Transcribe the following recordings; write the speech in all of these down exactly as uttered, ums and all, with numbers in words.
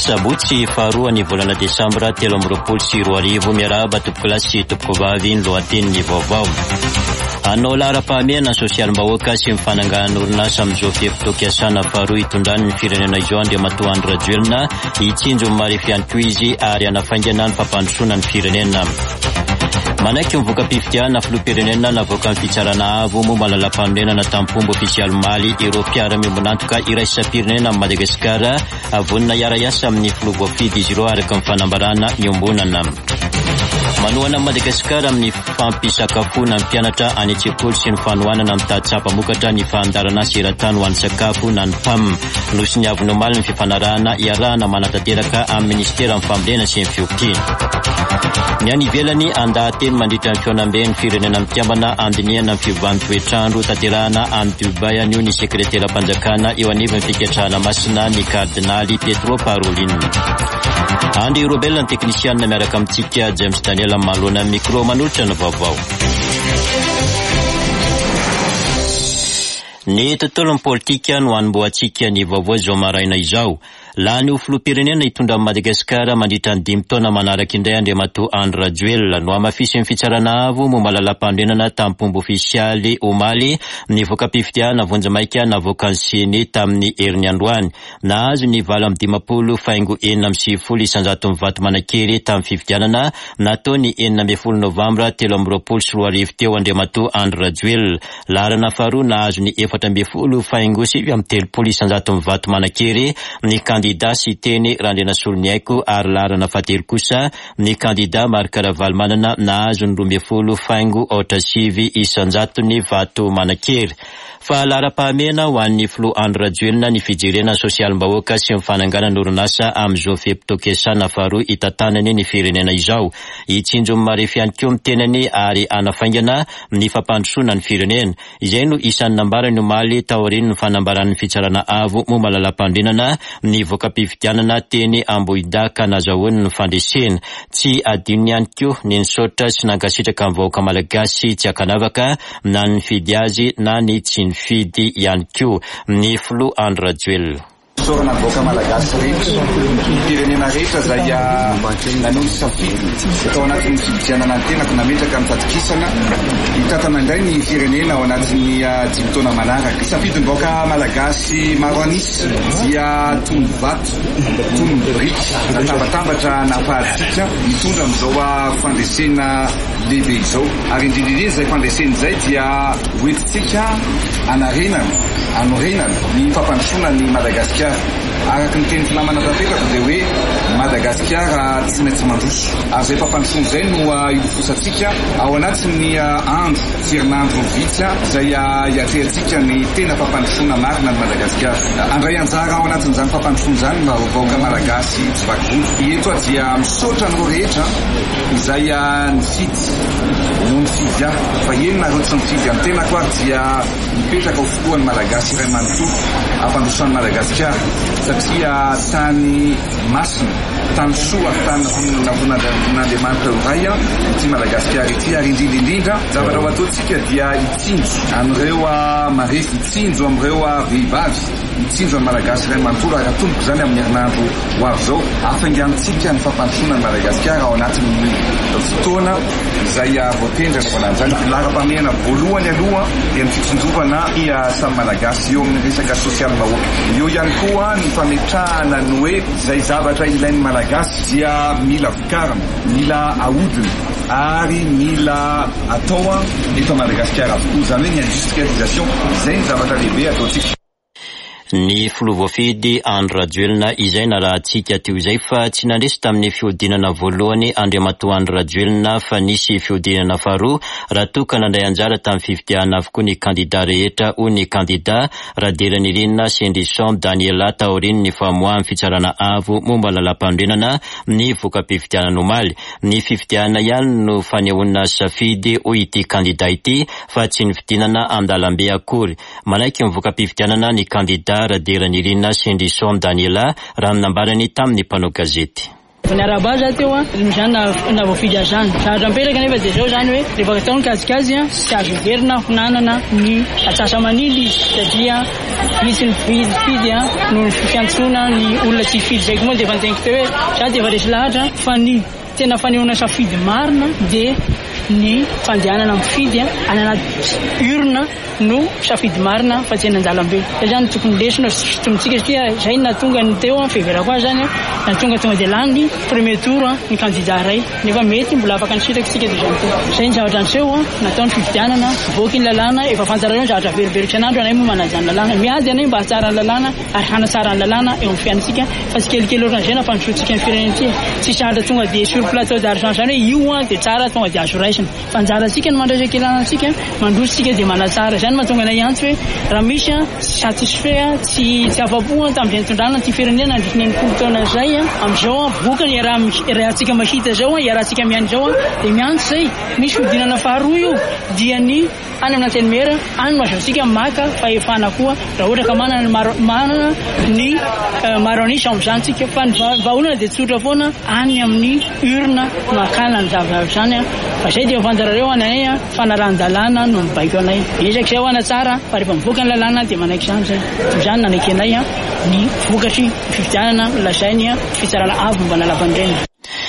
Sabotsy faharoa ny volana Desambra telo amby roapolo sy roa arivo miarahaba tompoko lahy sy tompoko vavy ny lohatenin'ny vaovao. Hanao lahara-pahamehana sosialim-bahoaka sy mifanangana orinasa amin'izao fiam-pitokiasana faharoa itondrany ny firenena izao Andriamatoa Andry Rajoelina hitsinjo marefy ihany koa izy ary hanafaingana ny fampandrosoana ny firenena. Manaiky mivoaka mpifidiana filoham-pirenena navoaka ny fitsarana avo momba lalampahamonenana tampombo ofisialy Mali Eropiara miambonantoka iraisam-pirenena amin'ny Madagasikara avonina iara-iasa amin'ny filoha voafidy izy ireo araka ny fanambarana ny ombonana. Manohana Madagasikara amin'ny fampisakafoana ny mpianatra any an-tsekoly sy ny fanohanana mitady tsapa-mokatra ny fahandarana sy eran-tany ho an'ny sakafo na ny P A M. Nosy ny avy nomaly ny fifanarahana iarahana manatanteraka amin'ny ministera amin'ny fambolena sy ny fiompiana. Ny any ivelany andahateny mandritra ny feonamben'ny firenena mitiambana andiniana ny fivoahan'ny toetrandro tanterahana any Dubai anio ny sekretera mpanjakana eo anivon'ny fikatrahana masina ny kardinaly Petro Parolin. Andry Robel ny teknisianina miaraka amintsika James Daniel Malona micro manolotra ny vaovao. Ny tontolon'ny politika no hanomboantsika ny vaovao izao maraina izao. Laha ny filoham-pirenena hitondra Madagasikara mandritra ny dimy taona manaraka indray Andriamatoa Andry Rajoelina no hamafisy ny fitsarana avo momba lalampahandrenana tampombo ofisialy omaly nivoaka mpifidiana vonjamaika navoaka ny siny tamin'ny herin'ny androany. Nahazo ny valo amby dimapolo faingo enina amby sivifolo isanjato mivato manakery tamin'ny fifidianana natao ny enina amby folo novambra telo amby roapolo sy roa arivo teo Andriamatoa Andry Rajoelina. Laharana faharoa nahazo ny efatra amby folo faingo sivy amby telopolo isanjato mivato manakery ny kandida sy teny Randrena Soloniaiko ary laharana fahatelo kosa ny kandida Marc Ravalomanana nahazo ny roa amby folo faingo aotra sivy isanjato ny vato manakery. Fa lahara-pahamehana ho an'ny filoha Andry Rajoelina ny fijerena sosialim-bahoaka sy mifanangana ny orinasa amin'izao fiam-pitokisana faharoa hitantanany ny firenena izao. Hitsinjo marefy ihany koa mitenany ary hanafaingana ny fampandrosoana ny firenena. Izay no isan'ny nambarany omaly taoriny ny fanambaran'ny fitsarana avo momba lalampahandrenana ny voaka mpifidianana teny Ambohidaka nazahoany ny fandresena. Tsy adino ihany koa ny nisaotra sy nankasitraka amin'ny vahoaka malagasy tsy akanavaka na ny fidy azy na ny tsy fidy ihany koa ny filoha Andry Rajoelina. Sorana voaka malagasy rehetra, firenena rehetra izay nanohy safidy tao anatin'ny fidianana ny tenako nametraka amin'ny fadikisana hitatana indray ny firenena ao anatin'ny dimy taona manaraka. Safidy ny voaka malagasy maro anisy dia tony vato, tony biriky, natambatambatra nafahatsika mitondra amin'izao fandresena lehibe izao. Ary indrindrindrindra izay fandresena izay dia hoentitsika anarenana, anorenana ny fampandrosoana ny Madagasikara. Araka ny teny filamana tanteraka dia hoe Madagasikara tsy maintsy mandroso. Ary izay fampandrosoana izay no ilofosatsika ao anatin'ny andro sy herinandro vitsy izay hiatrehantsika ny tena fampandrosoana marina ny Madagasikara. Andray anjara ao anatin'izany fampandrosoana izany mba vahoaka malagasy tsy vakivolo. Eto dia misaotra an'ireo rehetra izay nifidy no nifidy ahy fa enina ireo tsy nifidy amin'ny tena koa dia mipetraka ho fotoan'ny malagasy iray manontolo hampandrosoan'ny Madagasikara satria tany masina, tany soa, tany navonan'Andriamanitra iray ity Madagasikara ity. Ary indrindrindrindra zavatra ho ataontsika dia hitsinjo amin'ireo marefy, hitsinjo amin'ireo vehivavy, hitsinjo amin'ny malagasy iray manontolo ary atomboko izany amin'ny herinandro ho avy izao hafaingantsika ny fampandrosoana ny Madagasikara ao anatin'ny fotoana izay voatendra ny voalan'izany. Lahara-pahamehana voalohany aloha dia ny fitsonjovana samy malagasy eo amin'ny resaka sosialim-bahoaka. Eo ihany koa ny fametrahana ny hoe izay zavatra ilain'ny malagasy dia mila vokarana, mila ahodina ary mila atao eto Madagasikara avokoa. Izany hoe ny industrialisation, izay ny zavatra lehibe ataontsika. Ny filoha voafidy Andry Rajoelina izay narahantsika teo izay fa tsy nandresy tamin'ny fihodinana voalohany Andriamatoa Andry Rajoelina fa nisy fihodinana faharoa raha toa ka nandray anjara tamin'ny fifidiana avokoa ny kandida rehetra ho ny kandida Raderanirinina Sendrison Daniela taoriny ny famoahany fitsarana avo momba lalampahandrenana ny voaka mpifidiana omaly. Ny fifidiana ihany no fanehoana safidy ho ity kandida ity fa tsy nifidinana andalambe akory. Manaiky mivoaka mpifidianana ny kandida Raderanirinina Sendrison Daniela raha nambarany tamin'ny mpanao gazety. Fanarabaza teo a zany na voafidy zany sahatra mipetraka nefa dia zao zany hoe rehefa ataony kazikazy a tsy azo verina hinanana ny atsasa manily satria misy ny fidy a no ny fiantsona ny olona tsy fidy zay koa moa dia fanteniko teo hoe za dia efa resy lahatra fa ny tena fanehoana safidy marina dia ny fandehanana mifidy a any anaty urna no safidy marina fa tsy eny an-dalambe fa zany tokony lesina fitontsika satria zay natonga ny teo a fevera koa zany a natonga tonga dia lany premier tour a ny candidat ray nefa mety mbola afaka nisitraksika dia zany teo zay ny zavatra niseho a nataony fifidianana voky ny lalàna efa fantarana ny zavatra veribery isan'andro anay moa manajany lalàna miady anay mba hatsara ny lalàna ary hanatsara ny lalàna eo amin'ny fiainantsika fa tsy kelikely ohatrany zay na fanosotsika ny firenentsika tsy sahatra tonga dia sur plateau d'argent zany hoe io a dia tsara tonga dia azo raisina fanjaratsika ny mandraisaka ilanantsika mandrositsika dia manatsara zany mahatonga anay antsy hoe raha misy a satisfait a tsy tsy afapo tamin'izay nitondrana ty firenena andritra ny folo taona zay a amin'izao a vokany iarahantsika mahita zao a iarahantsika miany zao a dia miantsy zay misy fidinana faharoa io dia ny any amin'ny antenimera any no azontsika maka fahefana koa raha ohatra ka manana manana ny maronisy amin'izany tsika fa ny vahaolana dia tsotra foana any amin'ny urna makana ny zavatra zany a fa zay dia fanjarareo anay a fanaran-dalàna no mibaiko anay ezaka zay ho ana tsara fa rehefa mivoaka ny lalàna dia manaiky zany zay zany nanaiky anay a ny vokatry fifidianana lazainy a fitsarana avy momba nalapandraina.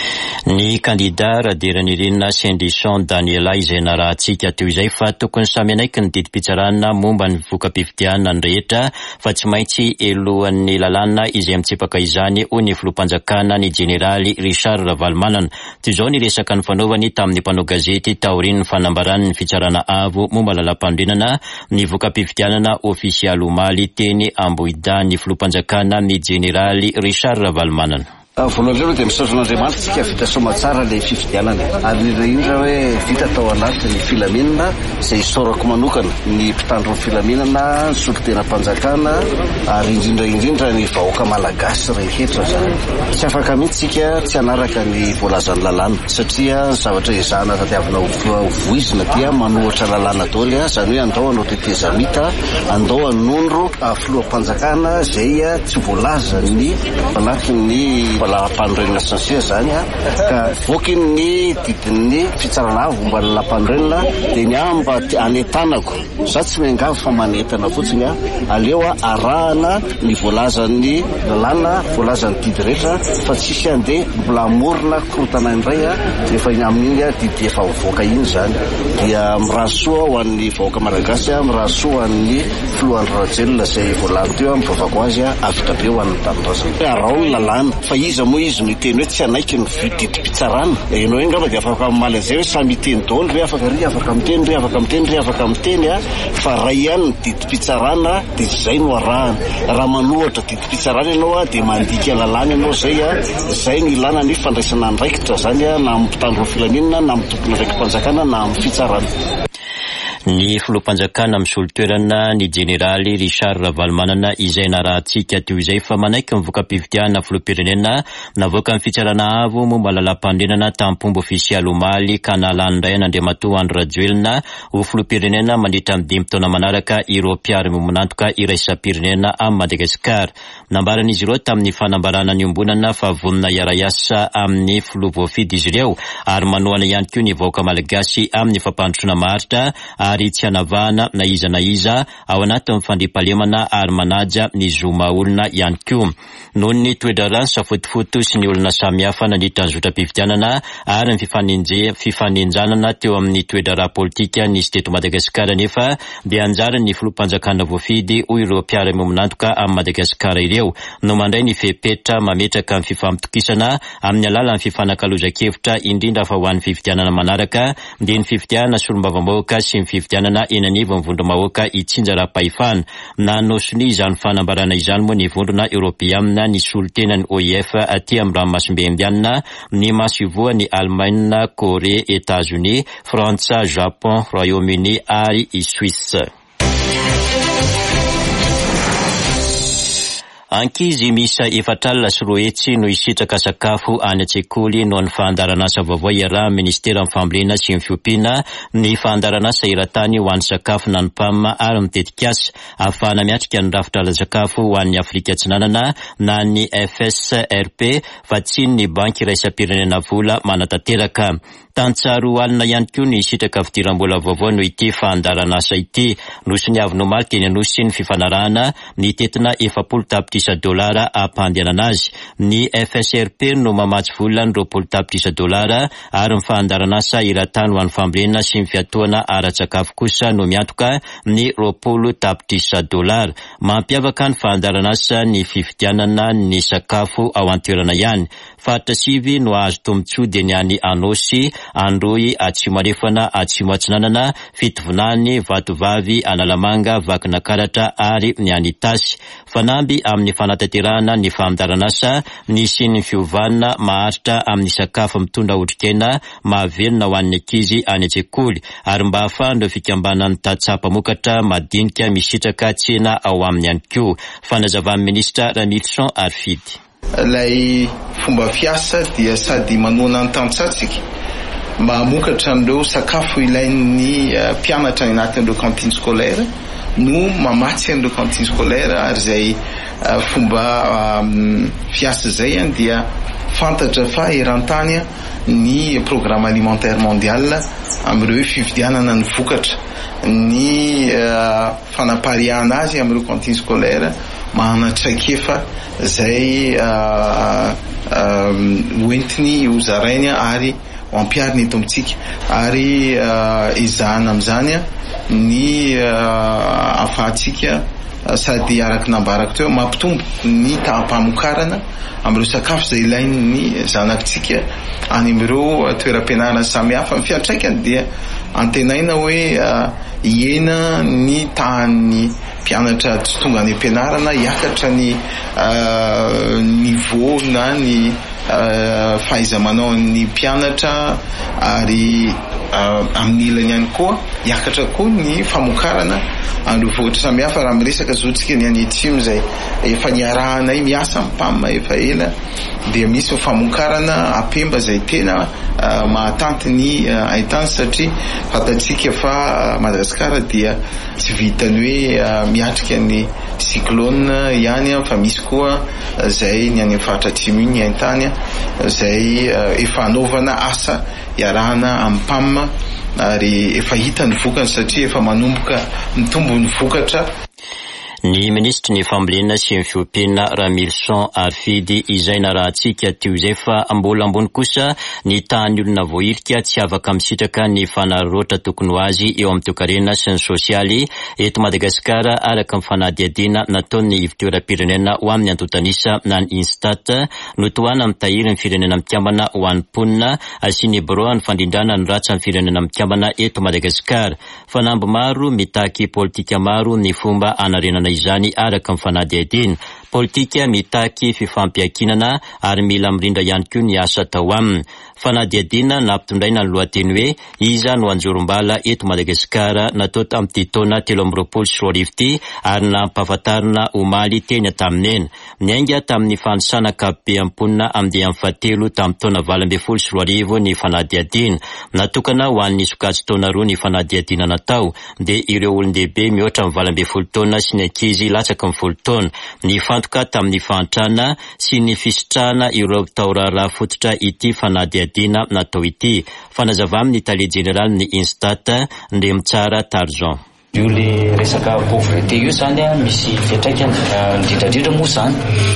Ny candidat Radiranirinina Sendrison Daniela izay narahantsika teo izay fa tokony samy anaiky ny didim-pitsarana momba ny voka-pifidianana ny rehetra fa tsy maintsy elohan'ny lalàna izay mitsipaka izany ho ny filoham-panjakana ny jeneraly Richard Ravalomanana. Toy izao ny resaka ny fanaovany tamin'ny mpanao gazety taorian'ny fanambarany ny fitsarana avo momba lalam-pandrenana ny voka-pifidianana ofisialy omaly teny Ambohida ny filoham-panjakana ny jeneraly Richard Ravalomanana. Voalohany aloha dia misaotran'Andriamanitra tsika vita soa tsara ilay fifidianana ary indrindra hoe vita tao anaty ny filaminana izay isaorako manokana ny mpitandro ny filaminana ny solon-tenam-panjakana ary indrindra indrindra ny vahoaka malagasy rehetra zany tsy afaka mihitsy tsika tsy hanaraka ny voalazan'ny lalàna satria zavatra izahana tadiavina voizina dia manohatra lalàna daholo zany hoe andao anao tetezamita andao anondro filoham-panjakana izay tsy voalaza ny manaky ny lalam-panorenana sansia zany a ka voky ny didin'ny fitsarana avo mba lalam-panorenana dia ny amba anetanako za tsy miangavy fa manetana fotsiny a aleo a arahana ny voalazan'ny lalàna voalazan'ny didy rehetra fa tsisy andeha mbola amorona korotana indray a efa amin'iny a didy efa mivoaka iny zany dia mirahasoa ho an'ny vahoaka malagasy a mirahasoa ho an'ny filohan'ny rajelona izay voalany teo a mivavako azy a avitra be ho an'ny tanindrazana arao ny lalàna fa iza moa izy no iteny hoe tsy anaiky ny didim-pitsarana ianao engamba dia afaka mamaly an'izay hoe samy iteny daholo re afaka ry afaka miteny ry afaka miteny ry afaka miteny a fa raha ihany ny didim-pitsarana dia zay no arahana raha manohatra didim-pitsarana ianao a dia mandika lalàna ianao zay a zay ny ilana ny fandraisana andraikitra zany a na amin'ny mpitandro ny filaminana na amin'ny tompony raikim-panjakana na amin'ny fitsarana. Ny filoham-panjakana misolo toerana ny jeneraly Richard Ravalomanana izay narahantsika teo izay fa manaiky mivoka-pifidianana filoham-pirenena navoaka ny fitsarana avo momba lalam-pandrenana tampomba ofisialy omaly ka nalanindray n'Andriamatoa Andry Rajoelina ho filoham-pirenena mandritra amin'ny dimy taona manaraka ireo mpiary momonantoka iraisam-pirenena amin'ny Madagasikara. Nambaran'izy ireo tamin'ny fanambarana niombonana fa vonona iara-iasa amin'ny filoha voafidy izy ireo ary manohana ihany koa ny vahoaka malagasy amin'ny fampandrosoana maharitra ary tsy hanavahana na iza na iza ao anatin'ny fandriampahalemana ary manaja ny zoma olona ihany koa. Noho ny toedrarano safotofoto sy ny olona samihafa nandritra ny zotra-pifidianana ary ny fifanenjanana teo amin'ny toedrara politika nisy teto Madagasikara nefa dia anjara ny filoham-panjakana voafidy ho ireo mpiara-momonantoka amin'ny Madagasikara ireo no mandray ny fepetra mametraka amin'ny fifampitokisana amin'ny alalan'ny fifanankalozan-kevitra indrindra fa ho an'ny fifidianana manaraka dia ny fifidianana solombavam-bahoaka sy ny fifidianana eny anivon'ny vondromahoaka itsinja ra-pahefana. Nanosony izany fanambarana izany moa ny vondrona Europeana ny solon-tenany O I F aty amin'ny ranomasimbe indianina ny masivoa ny Allemagne, Corée, États-Unis, Frantsa, Japon, Royaume-Uni ary i Suisse. Ankizy misa efatralina sy roa hetsy no hisitraka sakafo any an-tsekoly no ny fandaran'asa vaovao iaraha ministera amin'ny fambolena sy ny fiompiana ny fandaran'asa eran-tany ho an'ny sakafo na ny P A M ary mitetika asa ahafahana miatrika ny rafitra sakafo ho an'ny Afrika Atsinanana na ny F S R P fa tsy ny banky iraisam-pirenena vola manatanteraka. Tantsaro alina ihany koa ny hisitraka fidiram-bola vaovao no ity fandaran'asa ity. Nosy ny avy nomaly teny anosy ny fifanarahana ny tetina efapolo tapitrisa dolara ampandehanana azy. Ny F S R P no mamatsy vola ny roapolo tapitrisa dolara ary ny fandaran'asa eran-tany ho an'ny fambolena sy ny fiatoana ara-tsakafo kosa no miantoka ny roapolo tapitrisa dolara. Mampiavaka ny fandaran'asa ny fifidianana ny sakafo ao an-toerana ihany. Faritra sivy no azo tombontsoa ny any Anosy, Androy, Atsimarefana, Atsimatsinanana, Fitovonany, Vatovavy, Analamanga, Vakinakaratra ary ny any Tasy. Fanamby amin'ny fanatanterahana ny fandaran'asa nisy ny fiovana maharitra amin'ny sakafo mitondra otrikaina mahavelona ho an'ny ankizy any an-tsekoly ary mba ahafahan'ireo fikambanany tatsapa-mokatra madinika misitraka tsena ao amin'ny ihany koa. Fanazavan'ny ministra Ramilson Arfidy. Ilay fomba fiasa dia sady manoana ny tantsatsika mba hamokatra an'ireo sakafo ilain'ny mpianatra any anatin'ireo cantine scolaire no mamatsy an'ireo cantine scolaire ary izay fomba um, fiasa zay dia fantatra fa eran-tany ny programme alimentaire mondial amin'ireo fividianana ny vokatra ny uh, fanapariahana azy amin'ireo cantine scolaire mahanatraikefa zay uh, um, hoentiny hozarainy ary ampiariny eto amintsika ary uh, izahana amin'izany ny uh, afahantsika uh, sady araky nambarako teo mampitombo ny tahampamokarana amin'ireo sakafo zay ilain'ny zanakitsika any amin'ireo toeram-pianarana samihafa. Ny fiantraikany dia antenaina hoe uh, iena ny tahan'ny mpianatra tsy tonga any am-pianarana hiakatra ny uh, niveau na ny uh, fahaiza-manao ny mpianatra ary uh, amin'ny ilany ihany koa hiakatra koa ny famokarana an'ireo vokatra samihafa. Raha miresaka zao tsika ny any Atsimo zay efa niarahanay miasa amin'ny P A M efa ela dia misy famokarana apemba zay tena uh, mahatanty ny uh, ahitany satria fatatsika fa uh, Madagasikara dia tsy vitany hoe uh, miatrika ny cyclone ihany fa misy koa uh, zay ny any faritra Atsimo ny ahitany zay uh, efa anaovana asa iarahana amin'ny P A M ary efa hita ny vokany satria efa manomboka mitombo ny vokatra. Ny ministry ny fambolena sy ny fiompiana Ramilson Arfidy izay narahantsika teo izay fa mbola ambony kosa ny tahan'ny olona voahirika tsy afaka misitraka ny fanararaotra tokony ho azy eo amin'ny toe-karena sy ny sosialy eto Madagasikara araka ny fanadihadiana nataon'ny ivon-toeram-pirenena ho amin'ny antotanisa na ny Instat no toana mitahiry ny firenena mikambana ho an'ny mponina sy ny biro ny fandrindrana ny ratsa ny firenena mikambana eto Madagasikara. Fanamby maro mitaky politika maro ny fomba anarenana izany araka ny fanadihadiana. Politika mitaky fifampiakinana ary mila mirindra ihany koa ny asa tao aminy. Fanadihadiana nampitondraina ny lohateny hoe iza no anjorom-bala eto Madagasikara natao tamin'ity taona telo amby roapolo sy roa arivo ity ary nampahafantarina omaly teny taminena. Niainga tamin'ny fanisana ankapobem-ponina amin'ny amin'ny fahatelo tamin'ny taona valo ambin'ny folo sy roa arivo ny fanadihadiana. Natokana ho an'ny sokajy taona roa ny fanadihadiana natao dia ireo olon-dehibe mihoatra amin'ny valo ambin'ny folo taona sy ny ankizy latsaka amin'ny folo taona. Ny fantoka tamin'ny fahantrana sy ny fisitrahana ireo tao raharaha fototra ity fanadihadiana natao ity. Fanazava amin'ny Italie Générale ny Instat ndre mitsara Tarzan. Io le resaka pauvreté io zany misy fiantraikany indrindrandrindra moa zany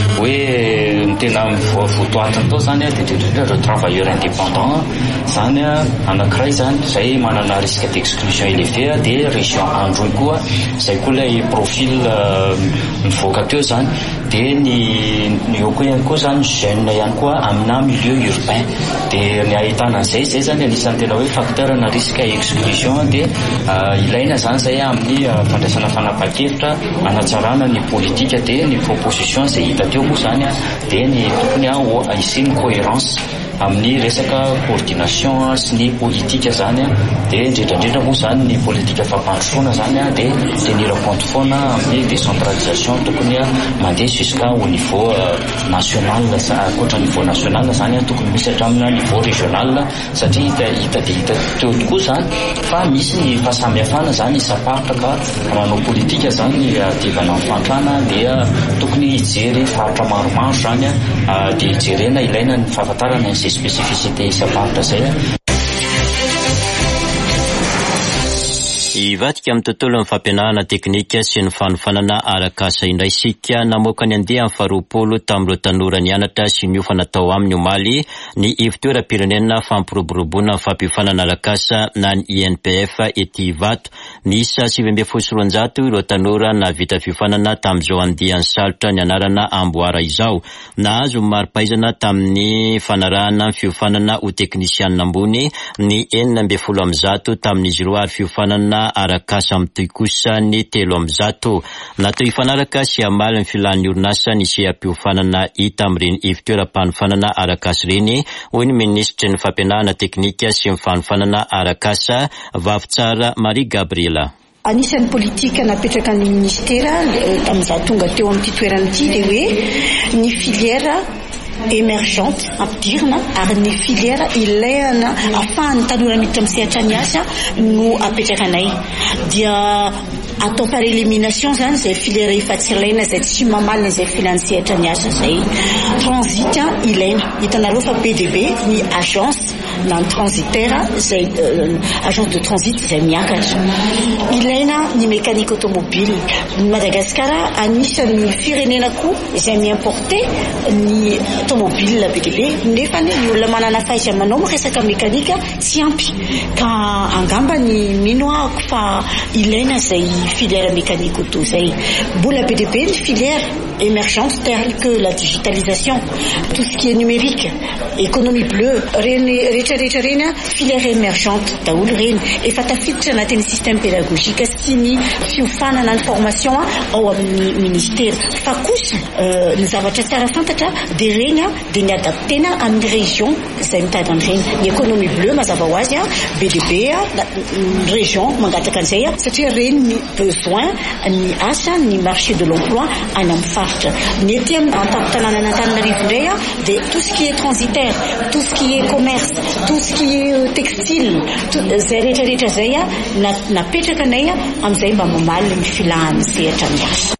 hoe ny tena voatoatiny tao zany dia indrindrandrindra ireo travailleurs indépendants zany anankiray zany zay manana risque d'exclusion élevé dia région Androy koa zay koa ilay profil mivoaka teo zany dia ny ny eo koa ihany koa zany jeune ihany koa amina milieu urbain dia ny ahitana an'izay zay zany anisan'ny tena hoe facteur na risque exclusion dia ilaina zany zay amin'ny fandraisana fanapahan-kevitra anatsarana ny politika dia ny proposition zay hita teo moa zany dia ny tokony hisy ny cohérence amin'ny resaka coordination sy ny politika zany dia indrindrandrindra moa zany ny politika fampandrosoana zany dia tenir compte foana amin'ny décentralisation tokony mandeha jusqu'à au niveau national, ankoatra niveau national zany tokony misy hatramin'ny niveau régional satria hita hita dia hita teo tokoa zany fa misy ny fahasamihafana zany isaparitra ka manao politika zany adivana amin'ny fantrana dia tokony hijery faritra maromaro zany dia hijerena ilaina ny fahafantarana izay spécificité isaparitra zay. Ivadika amin'ny tontolo ny fampianarana teknika sy ny fanofanana arak'asa indray isika namoaka ny andeha amin'ny faharoapolo tamin'ireo tanora nianatra sy niofana tao amin'ny omaly ny ivon-toeram-pirenena fampiroboroboana ny fampiofanana arak'asa na ny I N P F ety Ivato. Miisa sivy amby folo sy roanjato ireo tanora na vita fiofanana tamin'izao andiany salotra ny anarana amboara izao. Nahazo mari-pahaizana tamin'ny fanarahana ny fiofanana ho teknisianina ambony ny enina amby folo amby zato tamin'izy roa ary fiofanana arak'asa amitoy kosa ny telo amby zato. Natao hifanaraka sy hamaly ny filan'ny orinasa ny seha-piofanana hita amin'ireny ivon-toeram-panofanana arak'asa ireny, hoy ny ministra ny fampianarana teknika sy ny fanofanana arak'asa Vavitsara Marie Gabriela. Anisan'ny politika napetraka ny ministera tamin'izaho tonga teo amin'ity toerana ity dia hoe ny filière émergente ampidirina ary ny filière ilaina ahafahan'ny tanora miditra amin'ny sehatra ny asa no apetrakanay dia atao par élimination zany zay filière efa tsy ilaina zay tsy mamalina zay filany sehatra ny asa zay. Transit ilaina hitanareo fa B D B ny agence na ny transitaire zay euh, agence de transit zay miakatra. Ilaina ny mécanique automobile. Madagasikara anisan'ny firenena koa izay miimporte ny automobile B D B nefa ny olona manana fahaiza manao resaka mécanique tsy ampy ka angamba ny mino ahako fa ilaina zay filière mécanique auto zay. Mbola B D B ny filière émergente telle que la digitalisation, tout ce qui est numérique, économie bleue, rehetra rehetra reny filière émergente daholo reny efa tafiditra anatin'ny système pédagogique sy ny fiofanana ny formation ao amin'ny ministère. Fa kosa ny zavatra tsara fantatra dia reny dia ny adaptena amin'ny région izay mitady an'ireny. Ny économie bleue mazava ho azy B D B région mangataka an'izay satria reny ny besoin ny asa ny marché de l'emploi any amin'ny faritra. Ny ety an-tampon-tanàna an'Antananarivo indray dia tout ce qui est transitaire, tout ce qui est commerce, tout ce qui est textile, zay rehetra rehetra zay napetraka anay amin'izay mba mamaly ny filahany sehatra ny asa.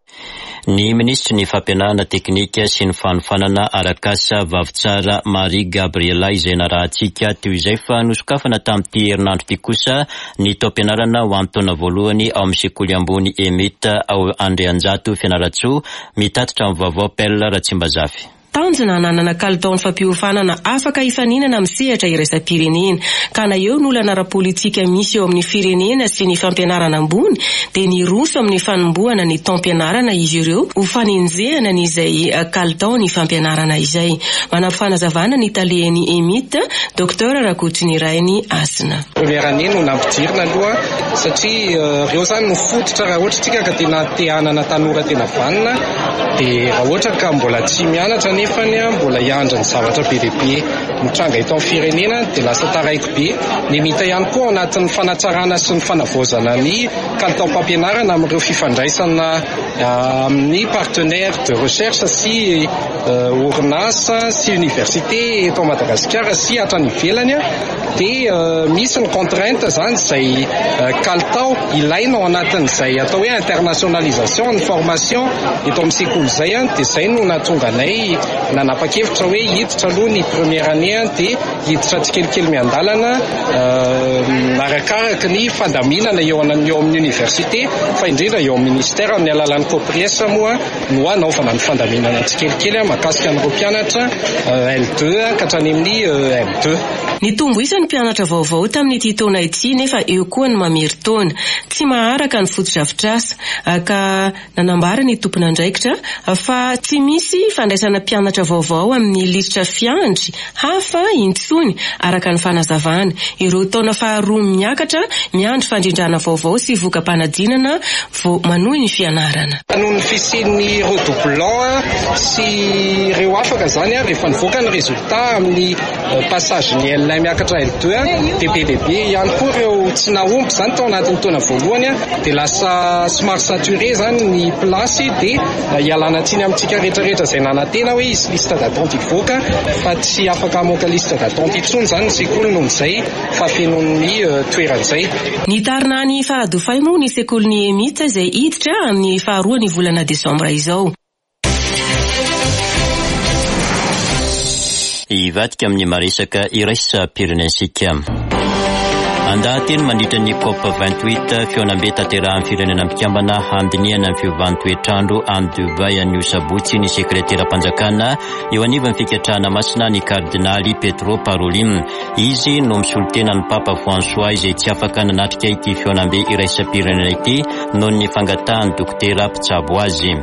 Ny ministry ny fampianarana teknika sy ny fanofanana arak'asa Vavitsara Marie Gabriela izay narahantsika teo izay fa nosokafana tamin'ity herinandro ity kosa ny taom-pianarana ho amin'ny taona voalohany ao amin'ny sekoly ambony Emita ao Andrianjato Fianaratsoa mitatitra amin'ny vaovao Pelle Ratsimbazafy. Tanjona nanana kalitaon'ny fampiofanana afaka hifaninana amin'ny sehatra iraisam-pirenena ka na eo ny olana ara-politika misy eo amin'ny firenena sy ny fampianarana ambony dia ny roso amin'ny fanombohana ny taom-pianarana izy ireo ho fanenjehana n'izay kalitaon'ny fampianarana izay. Manam-panazavana ny talehan'ny Emita Docteur Rakotonirainy Asina. Première année no nampidirina aloha satria reo zany no fototra raha ohatra tsika ka tena te hanana tanora tena vanina dia raha ohatra ka mbola tsy mianatra nefany mbola hiandra ny zavatra be dia be mitranga eto amin'ny firenena dia lasa taraiky be. Ny Emita ihany koa anatin'ny fanatsarana sy ny fanavaozana ny kalitaom-pampianarana amin'ireo fifandraisana amin'ny partenaire de recherche sy orinasa sy université eto Madagasikara sy hatrany ivelany dia misy ny contrainte zany zay kalitao ilaina ao anatin'izay atao hoe internationalisation ny formation eto amin'ny sekoly zay dia zay no nahatonga anay nanapa-kevitra hoe hiditra aloha ny première année dia hiditra tsikelikely miandalana arakaraka ny fandaminana eo eo amin'ny université fa indrindra eo amin'ny ministère amin'ny alalan'ny COPRIES moa no anaovana ny fandaminana tsikelikely mahakasika an'ireo mpianatra L deux ka hatrany amin'ny M deux. Ny tombo isan'ny mpianatra vaovao tamin'ity taona ity nefa eo koa ny mamery taona tsy maharaka ny foto-drafitrasa ka nanambara ny tompona andraikitra fa tsy misy fandraisana mpianatra vaovao amin'ny lisitra fiandry hafa intsony araka ny fanazavana. Ireo taona faharoa miakatra miandry fandrindrana vaovao sy voka-panadinana vao manohy ny fianarana. Noho ny fisian'ny redoublant sy ireo afaka zany a rehefa nivoaka ny résultat amin'ny passage ny L un miakatra L deux dia be dia be ihany koa ireo tsy naompy zany tao anatin'ny taona voalohany a dia lasa somary saturé zany ny plasy dia ialana tsiny amintsika rehetrarehetra izay nanantena hoe izy liste d'attente ivoaka fa tsy afaka hamoaka liste d'attente intsony zany ny sekoly noho izay fa fenon'ny toeran'izay. Nitarina ny fahadofay moa ny sekolin'ny Emita izay hiditra amin'ny faharoa ny volana desambra izao. Ivadika amin'ny maresaka iraisam-pirenensika. Andahateny mandritra ny COP vingt-huit feonambe tanterahan'ny firenena mikambana handiniana amin'ny fiovantoetrandro any Dubai anio sabotsy ny sekreteram-panjakana eo anivon'ny fikatrahana masina ny kardinaly Petro Parolin. Izy no misolotena ny Papa François izay tsy afaka nanatrika ity feonambe iraisam-pirenena ity noho ny fangatahany dokotera mpitsabo azy.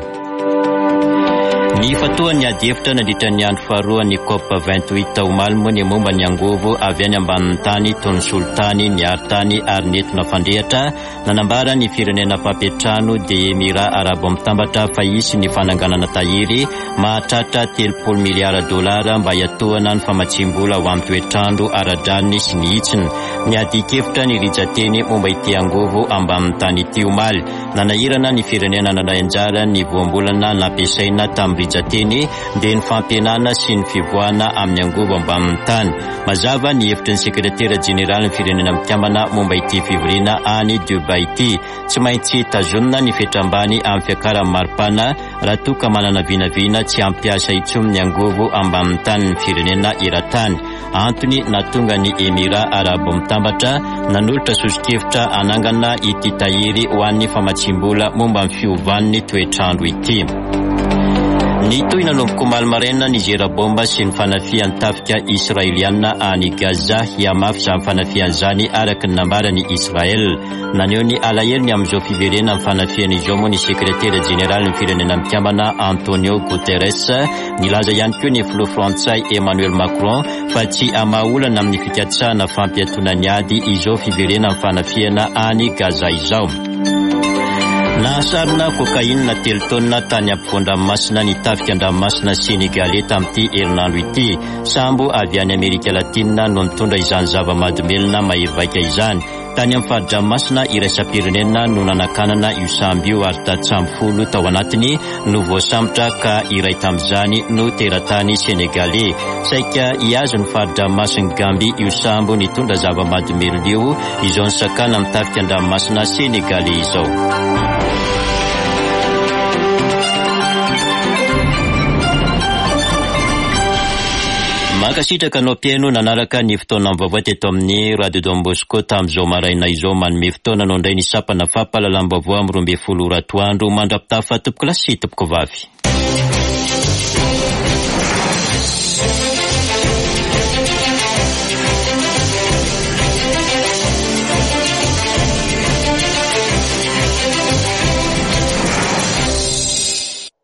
Ny fatoan'ny adefitra nandritra ny andro faharoa ny COP vingt-huit omalmo ny momba ny angovo avy any ambanin'ny tany toy ny solotany ny aritany ary nentina fandrehatra nanambara ny firenena mpapetrano dia Emirat Arabo mitambatra fa isy ny fananganana tahiry mahatratra telopolo miliara dolara mba hiatohana ny famatsimbola ho amin'ny toetrandro ara-dranony sy ny hitsiny. Ny adikefitra ny rijateny momba ity angovo ambanin'ny tany ity omaly nanahirana ny firenena nanay anjara ny voambolana nampiasaina tamin'ny rijateny dia ny fampianana sy ny fivoahana amin'ny angovo ambanin'ny tany. Mazava ny hevitry ny sekretera jeneraly ny firenena mikambana momba ity fivoriana any Dubai ity. Tsy maintsy tazonina ny fetrambany amin'ny fiakaran'ny maripana raha toa ka manana vinavina tsy ampiasa intsony ny angovo ambanin'ny tany ny firenena eran-tany. Antony natonga ny Emirat Arabo mitambatra nanolotra sosokevitra anangana ity tahiry ho an'ny famatsimbola momba ny fiovan'ny toetrandro ity. Ny toy nanomboka omaly maraina ny zera-bomba sy ny fanafian'ny tafika israeliana any Gaza hiamafy izany fanafian'izany araka ny nambarany Israel. Naneo ny alahelo amin'izao fiverena amin'ny fanafian'izao moa ny sekretera jeneraly ny firenena mikambana Antonio Guterres. Nilaza ihany koa ny filoha frantsay Emmanuel Macron fa tsy amaolana amin'ny fikatsahana fampiatonany ady izao fiverena amin'ny fanafiana any Gaza izao. Nasarona kokaina telo taona tany ampovoan-dranomasina ny tafika an-dranomasina Senegalais tamin'ity herinandro ity. Sambo avy any Amerika Latina no mitondra izany zava-mahadomelina mahery vaika izany. Tany amin'ny fari-dranomasina iraisam-pirenena no nanakanana io sambo io ary taty sambo folo tao anatiny no voasambotra ka iray tamin'izany no teratany Senegalais. Saika hiazo ny fari-dranomasina Gambie io sambo nitondra zava-mahadomelina io izao ny sakana amin'ny tafika an-dranomasina Senegalais izao. Makasitraka anao mpiaino nanaraka ny fotoana mivavao teto amin'ny Radio Don Bosco tamin'izao maraina izao manome fotoana anao indray ny sapana fampahalalam-baovao amin'ny roa ambin'ny folo ratoandro mandrapitafa tompoko lasy tompoko vavy.